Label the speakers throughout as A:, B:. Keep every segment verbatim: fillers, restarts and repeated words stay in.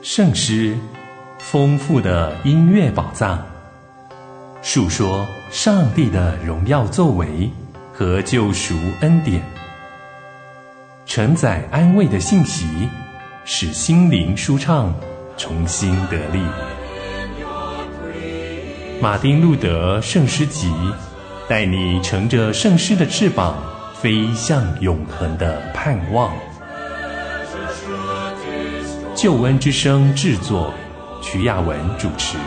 A: 圣诗，丰富的音乐宝藏，述说上帝的荣耀作为和救赎恩典，承载安慰的信息，使心灵舒畅，重新得力。马丁路德圣诗集，带你乘着圣诗的翅膀，飞向永恒的盼望。救恩之声制作，徐雅文主持。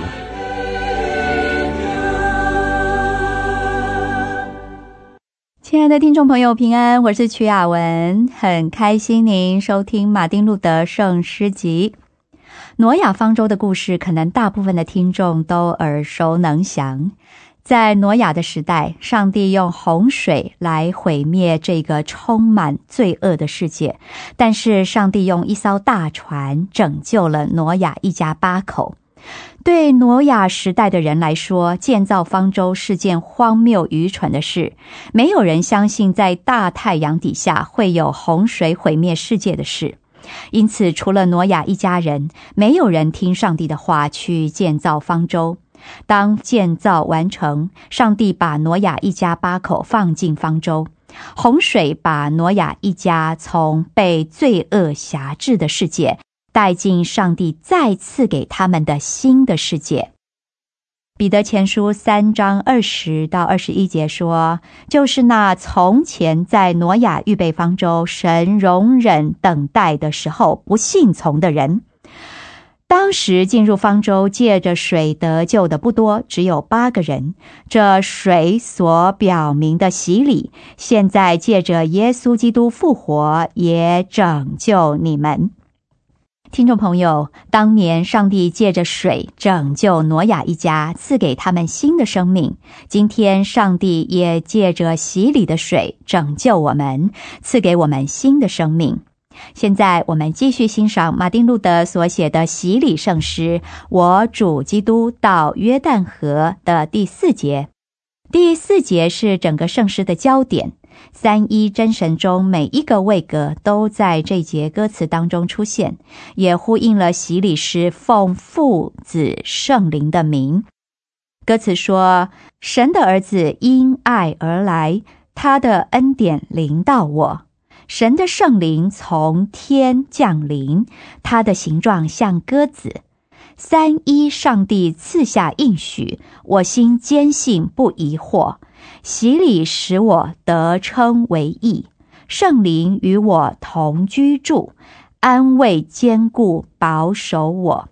B: 亲爱的听众朋友，平安，我是曲雅文，很开心您收听马丁路德圣诗集。挪亚方舟的故事，可能大部分的听众都耳熟能详。在挪亚的时代，上帝用洪水来毁灭这个充满罪恶的世界，但是上帝用一艘大船拯救了挪亚一家八口。对挪亚时代的人来说，建造方舟是件荒谬愚蠢的事，没有人相信在大太阳底下会有洪水毁灭世界的事。因此，除了挪亚一家人，没有人听上帝的话去建造方舟。当建造完成，上帝把挪亚一家八口放进方舟，洪水把挪亚一家从被罪恶辖制的世界带进上帝再次给他们的新的世界。彼得前书三章二十到二十一节说，就是那从前在挪亚预备方舟，神容忍等待的时候不信从的人。当时进入方舟借着水得救的不多，只有八个人。这水所表明的洗礼，现在借着耶稣基督复活，也拯救你们。听众朋友，当年上帝借着水拯救挪亚一家，赐给他们新的生命。今天上帝也借着洗礼的水拯救我们，赐给我们新的生命。现在我们继续欣赏马丁路德所写的洗礼圣诗，我主基督到约旦河的第四节。第四节是整个圣诗的焦点，三一真神中每一个位格都在这节歌词当中出现，也呼应了洗礼诗奉父子圣灵的名。歌词说，神的儿子因爱而来，他的恩典临到我。神的圣灵从天降临，他的形状像鸽子。三一上帝赐下应许，我心坚信不疑惑。洗礼使我得称为义，圣灵与我同居住，安慰坚固保守我。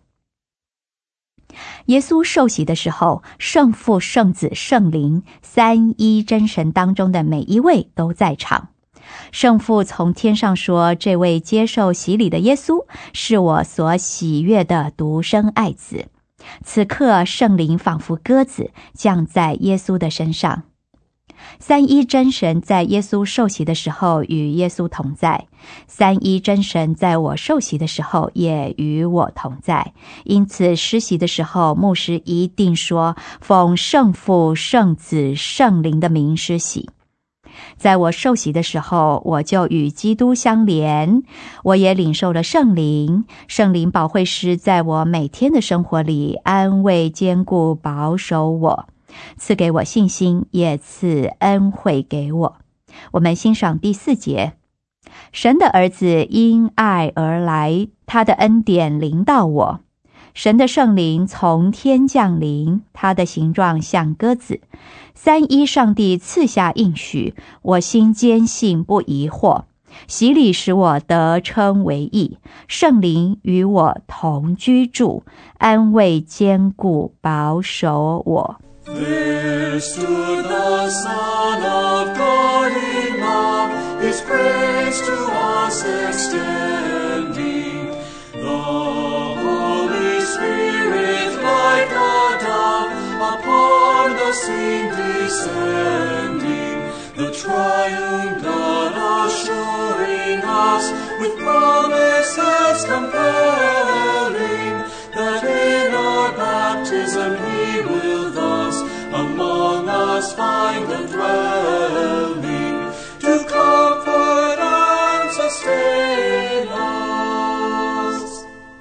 B: 耶稣受洗的时候，圣父、圣子、圣灵三一真神当中的每一位都在场。圣父从天上说，这位接受洗礼的耶稣是我所喜悦的独生爱子。此刻圣灵仿佛鸽子降在耶稣的身上。三一真神在耶稣受洗的时候与耶稣同在，三一真神在我受洗的时候也与我同在。因此施洗的时候，牧师一定说，奉圣父、圣子、圣灵的名施洗。在我受洗的时候，我就与基督相连，我也领受了圣灵。圣灵保惠师在我每天的生活里安慰、坚固、保守我，赐给我信心，也赐恩惠给我。我们欣赏第四节，神的儿子因爱而来，他的恩典临到我。神的圣灵从天降临，他的形状像鸽子。三一上帝赐下应许，我心坚信不疑惑。洗礼使我得称为义，圣灵与我同居住，安慰坚固保守我。
C: There stood the Son of God in love, His praise to us extending. The Holy Spirit like a dove upon the scene descending, the triune God assuring us with promises compelling, that in our baptism He will thus among us find a dwelling, to comfort and sustain us.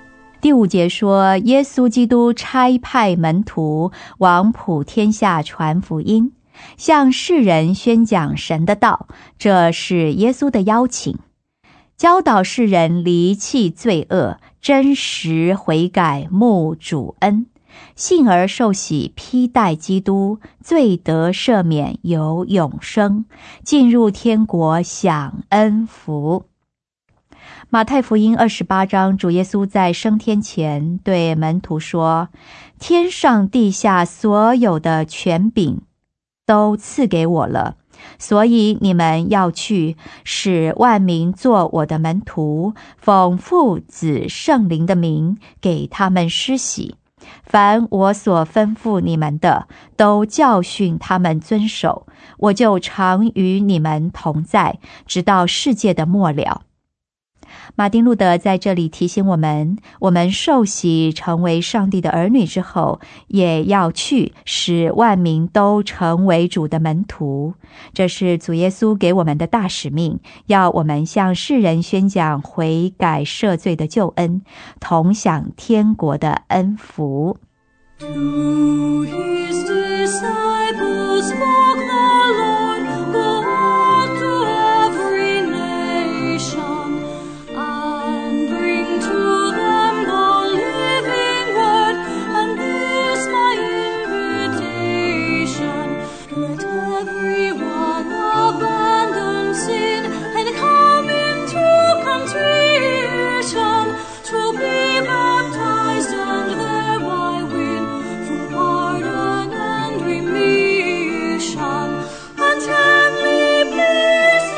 B: 第五节说，耶稣基督差派门徒往普天下传福音，向世人宣讲神的道，这是耶稣的邀请，教导世人离弃罪恶，真实悔改，慕主恩，信而受洗，披戴基督，罪得赦免，有永生，进入天国，享恩福。马太福音二十八章，主耶稣在升天前对门徒说，天上地下所有的权柄都赐给我了，所以你们要去，使万民做我的门徒，奉父子圣灵的名给他们施洗，凡我所吩咐你们的，都教训他们遵守，我就常与你们同在，直到世界的末了。马丁路德在这里提醒我们，我们受洗成为上帝的儿女之后，也要去使万民都成为主的门徒。这是主耶稣给我们的大使命，要我们向世人宣讲悔改赦罪的救恩，同享天国的恩福。
C: To his disciples spoke the Lord, go out to every nation, and bring to them the living word, and this my invitation. Let everyone abandon sin, and come into contrition, to be baptized, and thereby win full pardon and remission, and heavenly bliss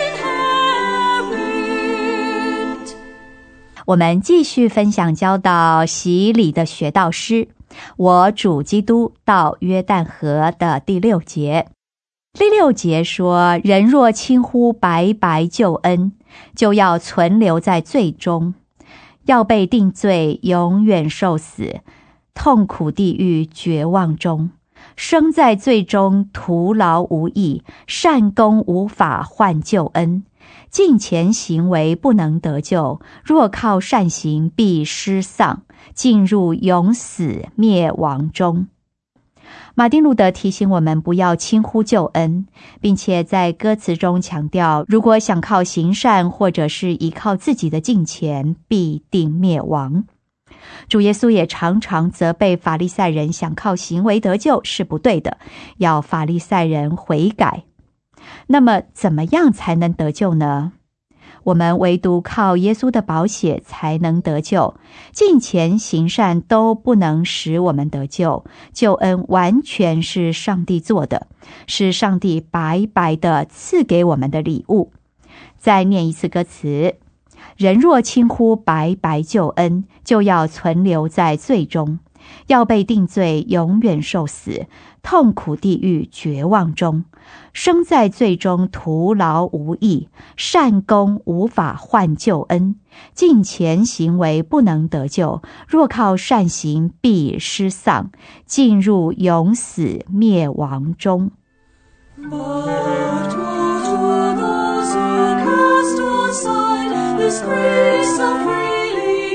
C: inherit.
B: 我们继续分享教导洗礼的学道诗，我主基督到约旦河的第六节。第六节说，人若轻忽白白救恩，就要存留在罪中，要被定罪，永远受死，痛苦地狱，绝望中，生在罪中，徒劳无益，善功无法换救恩，敬虔行为不能得救，若靠善行必失丧，进入永死灭亡中。马丁路德提醒我们不要轻忽救恩，并且在歌词中强调，如果想靠行善或者是依靠自己的敬虔，必定灭亡。主耶稣也常常责备法利赛人想靠行为得救是不对的，要法利赛人悔改。那么怎么样才能得救呢？我们唯独靠耶稣的宝血才能得救，敬虔行善都不能使我们得救，救恩完全是上帝做的，是上帝白白的赐给我们的礼物。再念一次歌词，人若轻忽白白救恩，就要存留在罪中，要被定罪，永远受死，痛苦地狱，绝望中，生在罪中，徒劳无益，善功无法换救恩，敬虔行为不能得救，若靠善行必失丧，进入永死灭亡中。
C: But woe to those who cast aside this grace so freely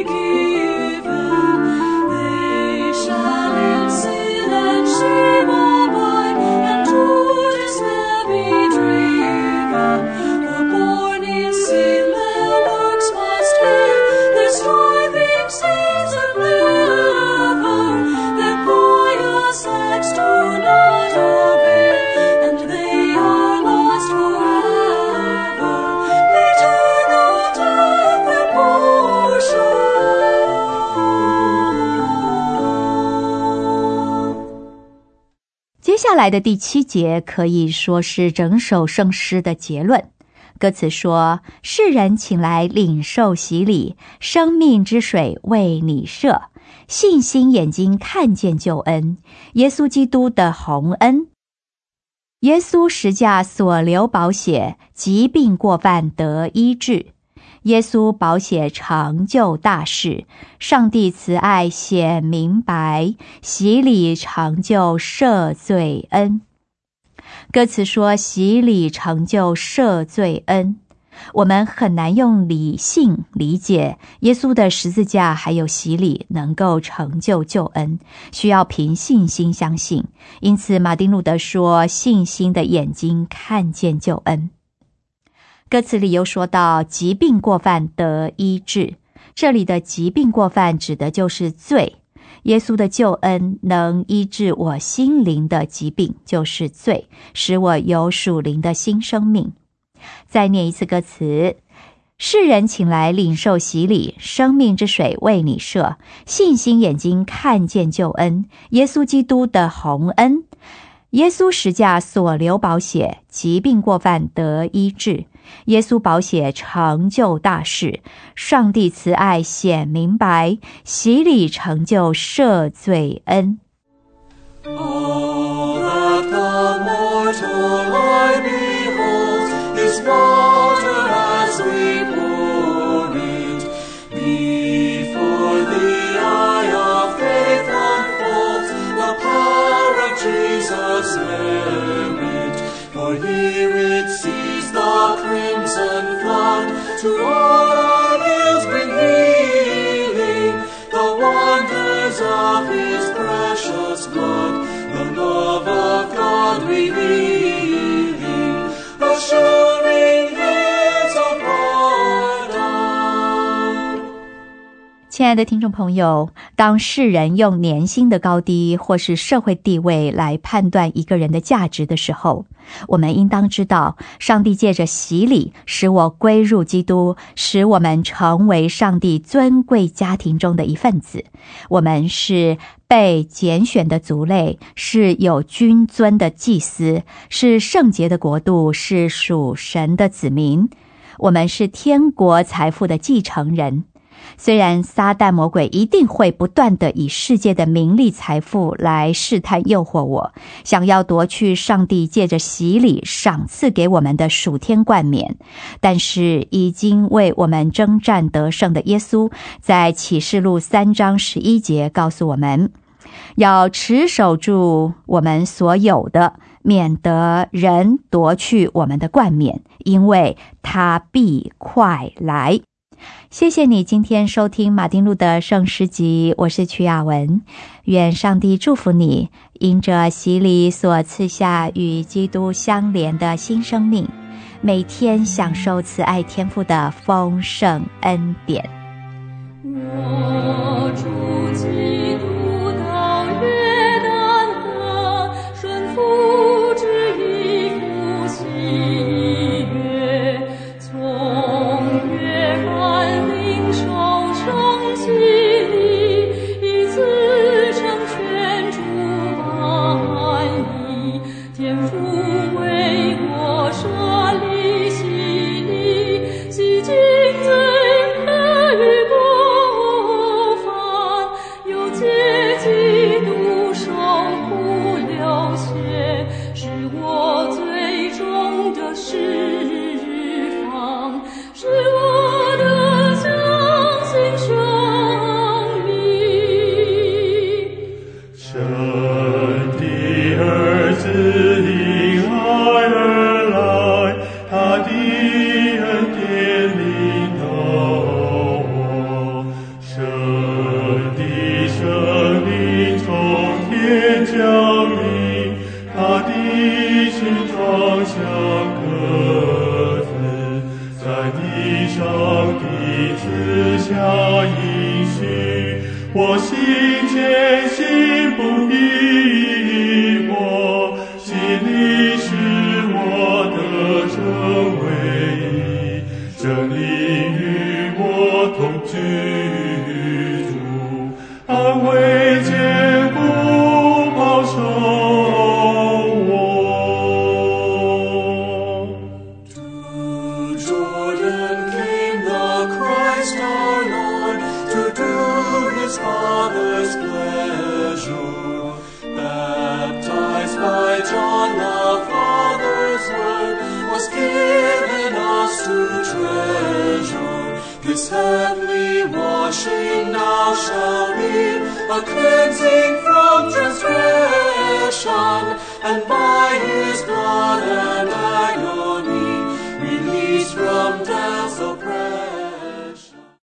C: given. They shall in sin and shame abide, and to despair be driven. For born in sin their works must end, their striving sins and never, their pious acts do not avail, and they are lost forever. Eternal death their portion.
B: 接下来的第七节可以说是整首圣诗的结论。歌词说，世人请来领受洗礼，生命之水为你射，信心眼睛看见救恩，耶稣基督的宏恩。耶稣十架所流宝血，疾病过犯得医治。耶稣宝血成就大事，上帝慈爱显明白，洗礼成就赦罪恩。歌词说，洗礼成就赦罪恩。 我们很难用理性理解耶稣的十字架还有洗礼能够成就救恩，需要凭信心相信。因此马丁路德说，信心的眼睛看见救恩。歌词里又说到疾病过犯得医治，这里的疾病过犯指的就是罪，耶稣的救恩能医治我心灵的疾病，就是罪，使我有属灵的新生命。再念一次歌词，世人请来领受洗礼，生命之水为你射，信心眼睛看见救恩，耶稣基督的宏恩，耶稣十架所流宝血，疾病过犯得医治，耶稣宝血成就大事，上帝慈爱显明白，洗礼成就赦罪恩。
C: All that the mortal eye beholds is water as we pour it before the eye of faith unfolds the power of Jesus' merit. For here it sees the crimson flood to all our ills bring healing, the wonders of His precious blood, the love of God revealing, assuring His of pardon.
B: 亲爱的听众朋友，当世人用年薪的高低或是社会地位来判断一个人的价值的时候，我们应当知道，上帝借着洗礼使我归入基督，使我们成为上帝尊贵家庭中的一份子。我们是被拣选的族类，是有君尊的祭司，是圣洁的国度，是属神的子民。我们是天国财富的继承人。虽然撒旦魔鬼一定会不断地以世界的名利财富来试探诱惑我，想要夺去上帝借着洗礼赏赐给我们的属天冠冕，但是已经为我们征战得胜的耶稣，在启示录三章十一节告诉我们，要持守住我们所有的，免得人夺去我们的冠冕，因为他必快来。谢谢你今天收听马丁路德圣诗集，我是曲雅文。愿上帝祝福你，因着洗礼所赐下与基督相连的新生命，每天享受慈爱天父的丰盛恩典。
D: 我主基督到约旦河，顺服之意复喜悦，从约翰领受圣洗礼，以此成全主万意，天父为我设立洗礼，洗净罪恶与过犯，又借基督受苦流血，使我最终的释放，使我的相信生命。
E: 神的儿子因爱而来，他的恩典临到我，神的圣灵从天降临，他的心装像鸽子，在地上的赐下应许，我心坚信不疑惑，心里是我的真唯一，真理与我同居住，安慰坚固保守我。
C: To Jordan came the Christ our Lord, to do His Father's pleasure. Baptized by John, the Father's word was given us to treasure. This heavenly washing now shall be a cleansing from transgression, and by His blood and agony release from death's oppression.